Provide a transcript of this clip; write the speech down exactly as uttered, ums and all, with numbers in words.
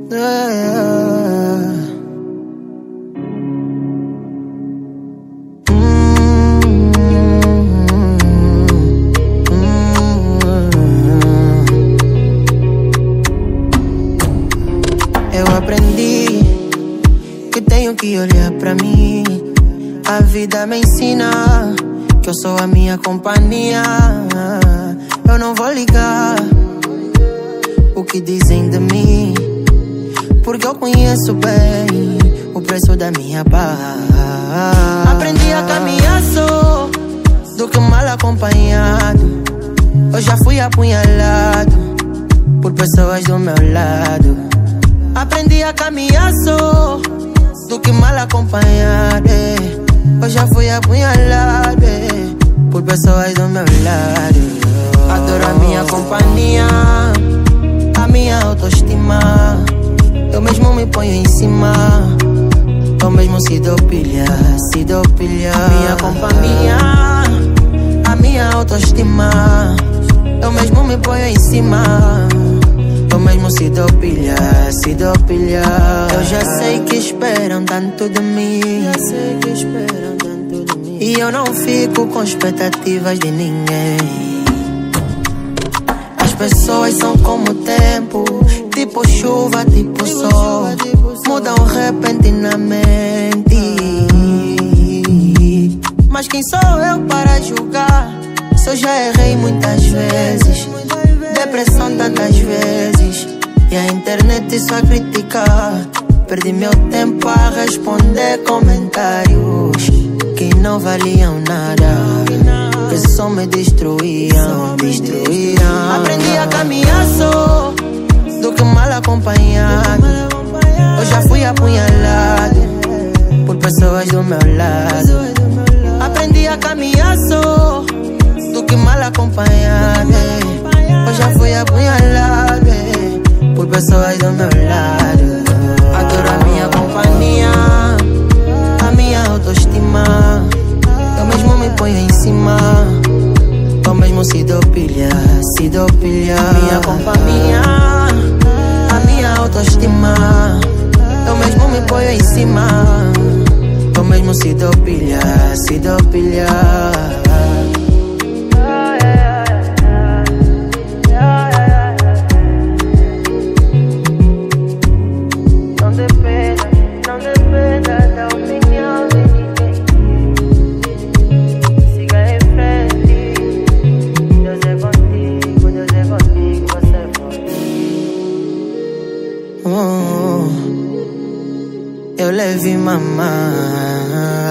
Eu aprendi que tenho que olhar pra mim. A vida me ensina que eu sou a minha companhia. Eu não vou ligar o que dizem de mim, porque eu conheço bem o preço da minha paz. Aprendi a caminhar só do que mal acompanhado. Eu já fui apunhalado por pessoas do meu lado. Aprendi a caminhar só do que mal acompanhado. Eu já fui apunhalado por pessoas do meu lado. Adoro a minha companhia, a minha autoestima. Eu mesmo me ponho em cima, eu mesmo se dou pilha, se dou pilha. A minha companhia, a minha autoestima. Eu mesmo me ponho em cima, eu mesmo se dou pilha, se dou pilha. Eu já sei que esperam tanto de mim, já sei que esperam tanto de mim, e eu não fico com expectativas de ninguém. As pessoas são como o tempo, tipo chuva, tipo sol, mudam repentinamente. Mas quem sou eu para julgar, se eu já errei muitas vezes, depressão tantas vezes, e a internet só a criticar. Perdi meu tempo a responder comentários que não valiam nada, que só me destruíam, destruíam. Aprendi a caminhar só do que mal acompanhado. Eu já fui apunhalado por pessoas do meu lado. Aprendi a caminhar só do que mal acompanhado. Eu já fui apunhalado por pessoas do meu lado. Adoro a minha companhia, a minha autoestima. Eu mesmo me ponho em cima, eu mesmo se dou pilha, se dou pilha. A minha companhia, a minha autoestima. Eu mesmo me ponho em cima, eu mesmo se dou pilha, se dou pilha. Eu levei mamãe.